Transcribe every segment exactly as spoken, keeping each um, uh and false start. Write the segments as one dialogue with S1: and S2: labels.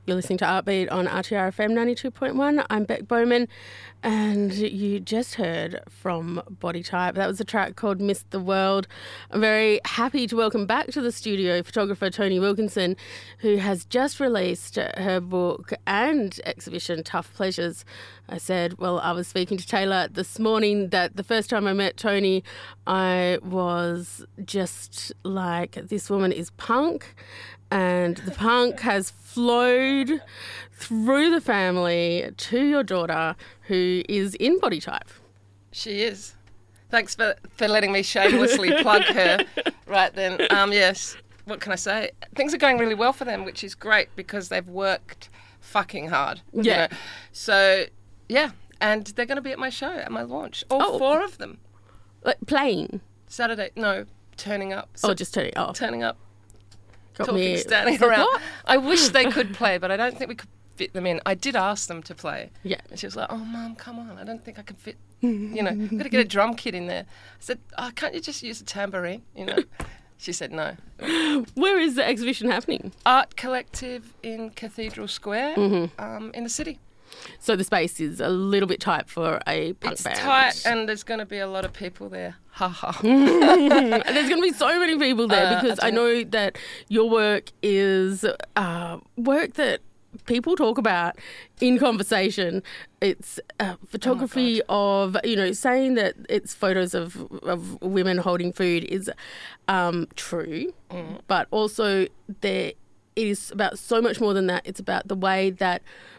S1: You're listening to Artbeat on R T R F M ninety-two point one. I'm Beck Bowman, and you just heard from Body Type. That was a track called Miss the World. I'm very happy to welcome back to the studio photographer Toni Wilkinson, who has just released her book and exhibition, Tough Pleasures. I said, well, I was speaking to Taylor this morning that the first time I met Toni, I was just like, this woman is punk. And the punk has flowed through the family to your daughter, who is in Body Type.
S2: She is. Thanks for, for letting me shamelessly plug her right then. Um, yes, what can I say? Things are going really well for them, which is great because they've worked fucking hard.
S1: Yeah.
S2: You know? So, yeah, and they're going to be at my show, at my launch. All
S1: Oh.
S2: four of them.
S1: Like playing?
S2: Saturday, no, turning up. So,
S1: Oh, just turning oh.
S2: turning up.
S1: Got
S2: Talking,
S1: me
S2: standing
S1: like,
S2: around.
S1: what?
S2: I wish they could play, but I don't think we could fit them in. I did ask them to play.
S1: Yeah.
S2: And she was like, oh, Mum, come on. I don't think I can fit, you know, I've got to get a drum kit in there. I said, oh, can't you just use a tambourine, you know? She said no.
S1: Where is the exhibition happening?
S2: Art Collective in Cathedral Square
S1: Mm-hmm.
S2: um, in the city.
S1: So the space is a little bit tight for a punk
S2: It's
S1: band.
S2: tight and there's going to be a lot of people there. Ha ha.
S1: And there's going to be so many people there
S2: Uh,
S1: because
S2: I
S1: I, know that your work is uh, work that people talk about in conversation. It's uh, photography of, you know, saying that it's photos of, of women holding food is um, true,
S2: Mm.
S1: but also there it is about so much more than that. It's about the way that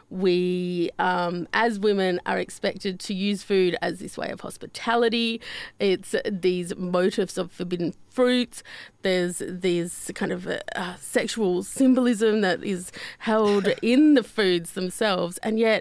S1: we, um, as women, are expected to use food as this way of hospitality. It's these motifs of forbidden fruits. There's these kind of uh, sexual symbolism that is held in the foods themselves, and yet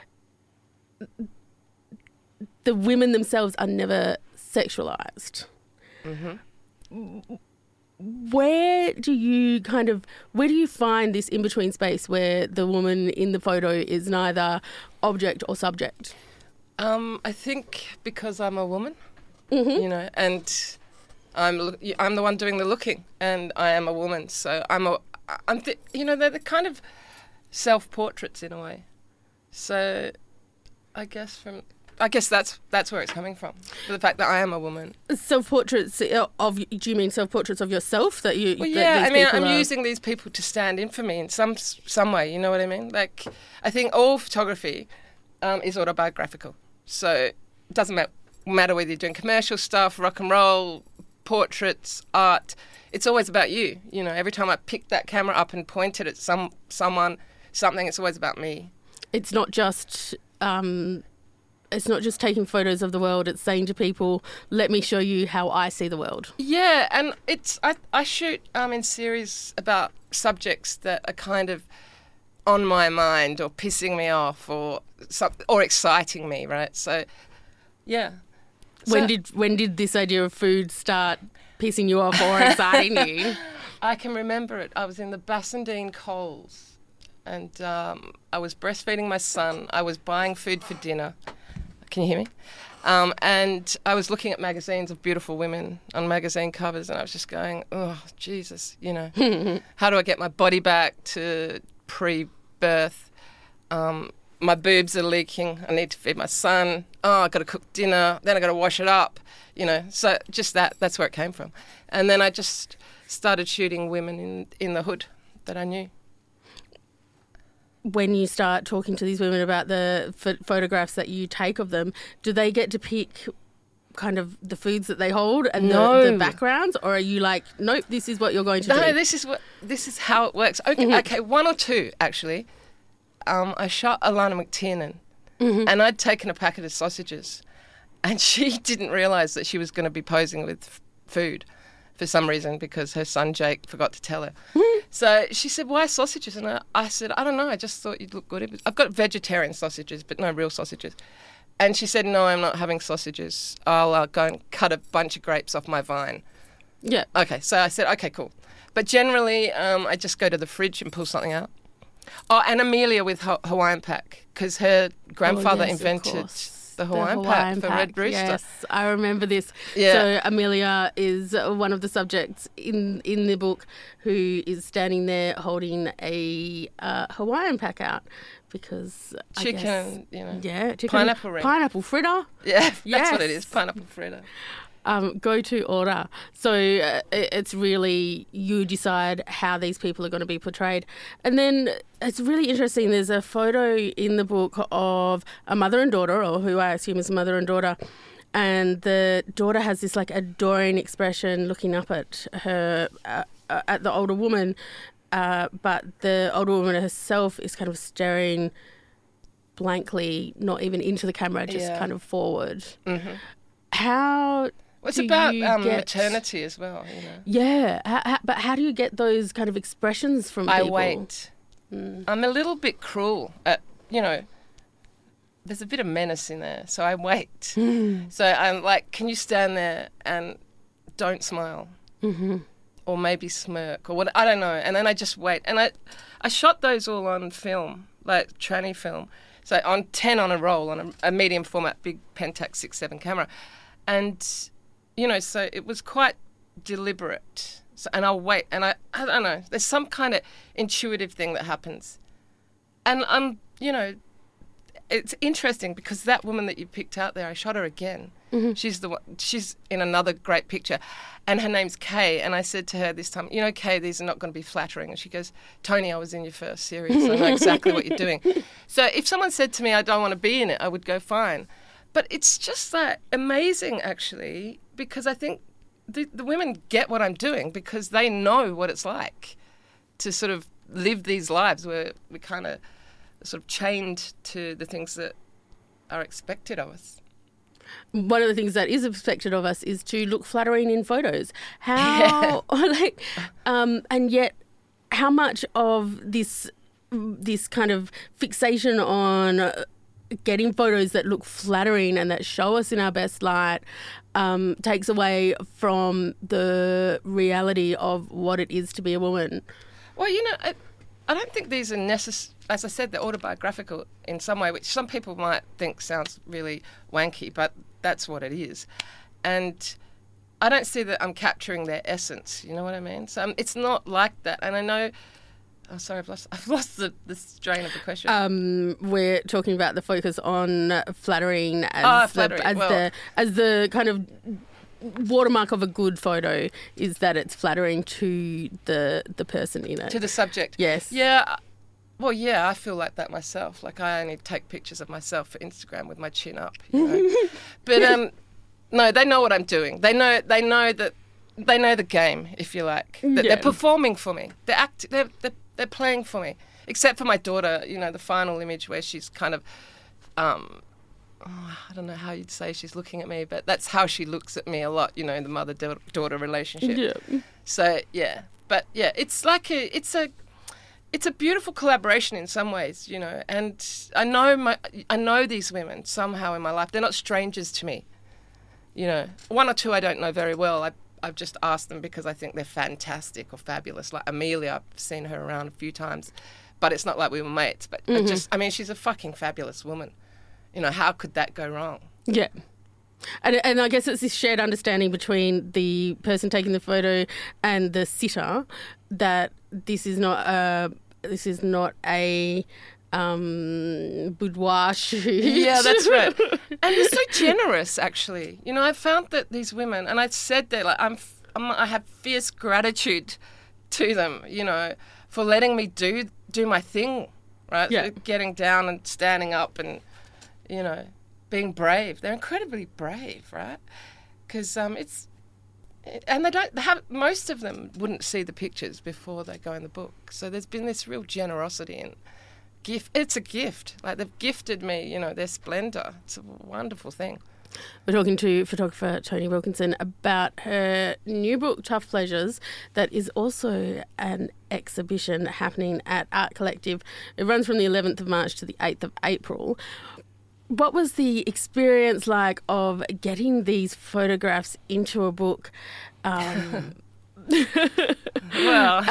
S1: the women themselves are never sexualized.
S2: Mm-hmm.
S1: Where do you kind of, where do you find this in-between space where the woman in the photo is neither object or subject?
S2: Um, I think because I'm a woman,
S1: Mm-hmm.
S2: you know, and I'm loo- I'm the one doing the looking, and I am a woman, so I'm a I'm th- you know they're the kind of self-portraits in a way. So I guess from I guess that's that's where it's coming from, for the fact that I am a woman.
S1: Self-portraits of, do you mean self-portraits of yourself that you?
S2: Well,
S1: that
S2: yeah,
S1: these
S2: I mean,
S1: people
S2: I'm
S1: are-
S2: using these people to stand in for me in some some way. You know what I mean? Like, I think all photography um, is autobiographical. So it doesn't matter, matter whether you're doing commercial stuff, rock and roll, portraits, art. It's always about you. You know, every time I pick that camera up and point it at some someone, something, it's always about me.
S1: It's not just. Um, It's not just taking photos of the world, it's saying to people, let me show you how I see the world.
S2: Yeah, and it's I, I shoot um, in series about subjects that are kind of on my mind or pissing me off or some, or exciting me, right? So, yeah.
S1: When
S2: So-
S1: did when did this idea of food start pissing you off or exciting you?
S2: I can remember it. I was in the Bassendean Coles and um, I was breastfeeding my son. I was buying food for dinner. Can you hear me? Um, and I was looking at magazines of beautiful women on magazine covers, and I was just going, oh, Jesus, you know, how do I get my body back to pre-birth? Um, my boobs are leaking. I need to feed my son. Oh, I've got to cook dinner. Then I've got to wash it up, you know. So just that, that's where it came from. And then I just started shooting women in, in the hood that I knew.
S1: When you start talking to these women about the ph- photographs that you take of them, do they get to pick kind of the foods that they hold and
S2: No.
S1: the, the backgrounds, or are you like, nope, this is what you're going to
S2: No,
S1: do?
S2: this is what this is how it works. Okay,
S1: Mhm.
S2: okay, one or two actually. Um, I shot Alana McTiernan,
S1: Mhm.
S2: and I'd taken a packet of sausages, and she didn't realise that she was going to be posing with f- food for some reason because her son Jake forgot to tell her. So she said, "Why sausages?" And I, I said, "I don't know. I just thought you'd look good. I've got vegetarian sausages, but no real sausages." And she said, "No, I'm not having sausages. I'll uh, go and cut a bunch of grapes off my vine."
S1: Yeah.
S2: Okay, so I said, okay, cool. But generally, um, I just go to the fridge and pull something out. Oh, and Amelia with ha- Hawaiian Pack, because her grandfather
S1: Oh, yes, of
S2: invented
S1: course.
S2: the Hawaiian,
S1: the Hawaiian
S2: pack for
S1: pack.
S2: Red Rooster.
S1: Yes, I remember this.
S2: Yeah.
S1: So Amelia is one of the subjects in in the book who is standing there holding a uh, Hawaiian pack out because I
S2: Chicken,
S1: guess,
S2: you know.
S1: yeah, chicken,
S2: Pineapple ring.
S1: pineapple fritter.
S2: Yeah, that's
S1: Yes.
S2: what it is, pineapple fritter.
S1: Um, go to order. So uh, it- it's really you decide how these people are going to be portrayed. And then it's really interesting. There's a photo in the book of a mother and daughter, or who I assume is a mother and daughter. And the daughter has this like adoring expression looking up at her, uh, uh, at the older woman. Uh, but the older woman herself is kind of staring blankly, not even into the camera, just
S2: Yeah.
S1: kind of forward.
S2: Mm-hmm.
S1: How
S2: Well, it's
S1: do
S2: about
S1: you
S2: um,
S1: get-
S2: maternity as well, you know.
S1: Yeah, how, how, but how do you get those kind of expressions from
S2: I
S1: people?
S2: wait.
S1: Mm.
S2: I'm a little bit cruel at, you know, there's a bit of menace in there, so I wait. So I'm like, can you stand there and don't smile?
S1: Mm-hmm.
S2: Or maybe smirk or what, I don't know. And then I just wait. And I, I shot those all on film, like tranny film. So on ten on a roll, on a, a medium format, big Pentax six seven camera. And, you know, so it was quite deliberate. So, and I'll wait. And I, I don't know, there's some kind of intuitive thing that happens. And I'm, you know, it's interesting because that woman that you picked out there, I shot her again.
S1: Mm-hmm.
S2: She's the one, she's in another great picture, and her name's Kay. And I said to her this time, you know, Kay, these are not going to be flattering. And she goes, Tony, I was in your first series. I know exactly what you're doing. So if someone said to me, I don't want to be in it, I would go, fine. But it's just like amazing, actually, because I think the, the women get what I'm doing because they know what it's like to sort of live these lives where we kind of sort of chained to the things that are expected of us.
S1: One of the things that is expected of us is to look flattering in photos. How, like, um, and yet, how much of this, this kind of fixation on uh, getting photos that look flattering and that show us in our best light um, takes away from the reality of what it is to be a woman?
S2: Well, you know, I, I don't think these are necessary. As I said, they're autobiographical in some way, which some people might think sounds really wanky, but that's what it is. And I don't see that I'm capturing their essence, you know what I mean? So um, it's not like that. And I know... Oh, sorry, I've lost, I've lost the, the strain of the question.
S1: Um, we're talking about the focus on flattering as,
S2: Oh, flattering,
S1: the, as,
S2: well-
S1: the, as the kind of watermark of a good photo is that it's flattering to the the person in it.
S2: To the subject.
S1: Yes.
S2: Yeah. Well, yeah, I feel like that myself. Like I only take pictures of myself for Instagram with my chin up, you know. But um, no, they know what I'm doing. They know. They know that. They know the game, if you like. That
S1: Yeah.
S2: they're performing for me. They're act. They're, they're they're playing for me. Except for my daughter, you know, the final image where she's kind of, um, oh, I don't know how you'd say she's looking at me, but that's how she looks at me a lot. You know, the mother-daughter relationship.
S1: Yeah.
S2: So yeah, but yeah, it's like a, it's a, it's a beautiful collaboration in some ways, you know. And I know my, I know these women somehow in my life. They're not strangers to me, you know. One or two I don't know very well. I, I've just asked them because I think they're fantastic or fabulous. Like Amelia, I've seen her around a few times, but it's not like we were mates. But I just, I mean, she's a fucking fabulous woman. You know, how could that go wrong?
S1: Yeah. And, and I guess it's this shared understanding between the person taking the photo and the sitter that this is not a this is not a um, boudoir shoot.
S2: Yeah, that's right. And they're so generous, actually. You know, I found that these women, and I said that, like, I'm, I'm, I have fierce gratitude to them, you know, for letting me do do my thing, right?
S1: Yeah.
S2: Getting down and standing up and, you know, being brave. They're incredibly brave, right? Because um, it's, and they don't they have, most of them wouldn't see the pictures before they go in the book. So there's been this real generosity and gift. It's a gift. Like they've gifted me, you know, their splendour. It's a wonderful thing.
S1: We're talking to photographer Toni Wilkinson about her new book, Tough Pleasures, that is also an exhibition happening at Art Collective. It runs from the eleventh of March to the eighth of April. What was the experience like of getting these photographs into a book? Um,
S2: Well,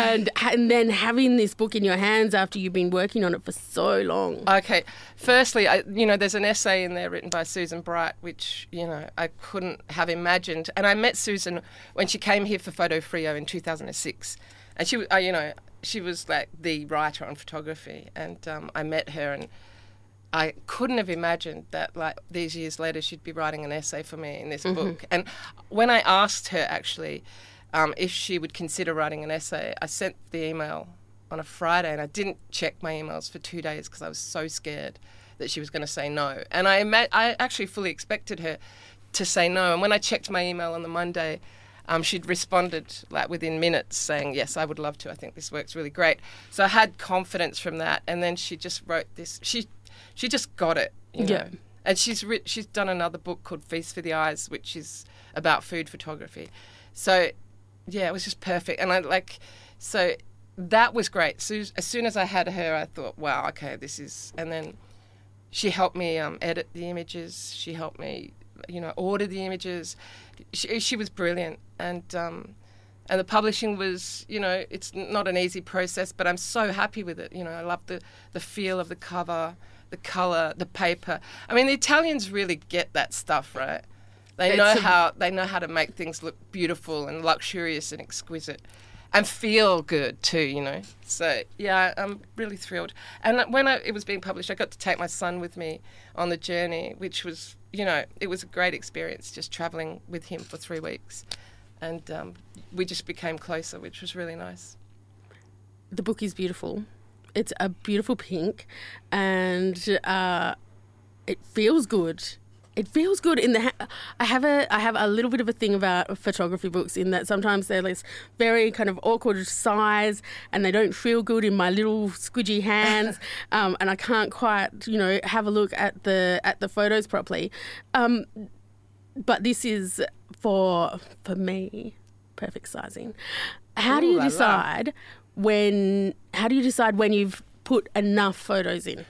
S1: and and then having this book in your hands after you've been working on it for so long.
S2: Okay. Firstly, I, you know, there's an essay in there written by Susan Bright, which, you know, I couldn't have imagined. And I met Susan when she came here for Photo Frio in two thousand six. And she, uh, you know, she was like the writer on photography. And um, I met her, and I couldn't have imagined that, like, these years later she'd be writing an essay for me in this mm-hmm. book. And when I asked her, actually, um, if she would consider writing an essay, I sent the email on a Friday, and I didn't check my emails for two days because I was so scared that she was going to say no. And I, ima- I actually fully expected her to say no. And when I checked my email on the Monday, um, she'd responded like within minutes saying, yes, I would love to. I think this works really great. So I had confidence from that. And then she just wrote this. She she just got it, you know.
S1: Yeah.
S2: And she's writ- she's done another book called Feast for the Eyes, which is about food photography. So, yeah, it was just perfect. And I like, so that was great. So as soon as I had her, I thought, wow, okay, this is, and then she helped me um, edit the images. She helped me, you know, order the images. She, she was brilliant. And um, and the publishing was, you know, it's not an easy process, but I'm so happy with it. You know, I love the, the feel of the cover, the colour, the paper. I mean, the Italians really get that stuff, right? They
S1: It's
S2: know
S1: a-
S2: how they know how to make things look beautiful and luxurious and exquisite, and feel good too. You know. So yeah, I'm really thrilled. And when I, it was being published, I got to take my son with me on the journey, which was, you know, it was a great experience just travelling with him for three weeks, and um, we just became closer, which was really nice.
S1: The book is beautiful. It's a beautiful pink, and uh, it feels good. It feels good in the. Ha- I have a I have a little bit of a thing about photography books in that sometimes they're this very kind of awkward size, and they don't feel good in my little squidgy hands, um, and I can't quite, you know, have a look at the at the photos properly. Um, but this is for for me perfect sizing. How do
S2: Ooh
S1: you
S2: la la.
S1: decide when? How do you decide when you've put enough photos in?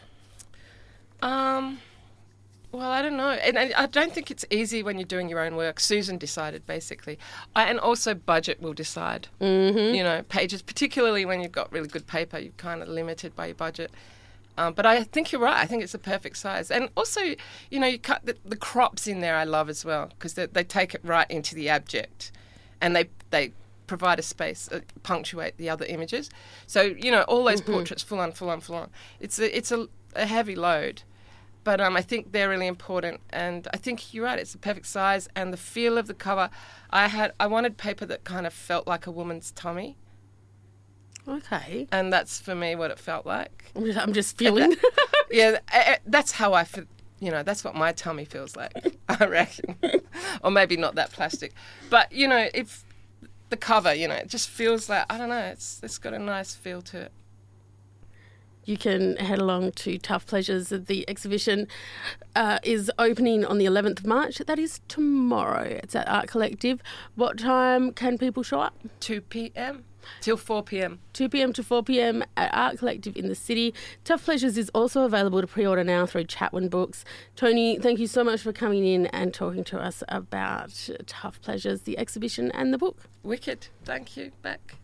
S2: Um. Well, I don't know. And I I don't think it's easy when you're doing your own work. Susan decided, basically. I, and also budget will decide.
S1: Mm-hmm.
S2: You know, pages, particularly when you've got really good paper, you're kind of limited by your budget. Um, but I think you're right. I think it's a perfect size. And also, you know, you cut the, the crops in there I love as well, because they, they take it right into the abject. And they they provide a space, uh, punctuate the other images. So, you know, all those
S1: Mm-hmm.
S2: portraits, full on, full on, full on. It's a, it's a, a heavy load. But um, I think they're really important, and I think you're right. It's the perfect size, and the feel of the cover. I had I wanted paper that kind of felt like a woman's tummy,
S1: Okay.
S2: and that's for me what it felt like.
S1: I'm just, I'm just feeling.
S2: Yeah, eh, eh, that's how I feel. You know, that's what my tummy feels like. I reckon, or maybe not that plastic, but you know, if the cover, you know, it just feels like, I don't know. It's it's got a nice feel to it.
S1: You can head along to Tough Pleasures. The exhibition uh, is opening on the eleventh of March. That is tomorrow. It's at Art Collective. What time can people show up?
S2: two p.m. till four p.m.
S1: two p.m. to four p.m. at Art Collective in the city. Tough Pleasures is also available to pre-order now through Chatwin Books. Tony, thank you so much for coming in and talking to us about Tough Pleasures, the exhibition and the book.
S2: Wicked. Thank you. Back.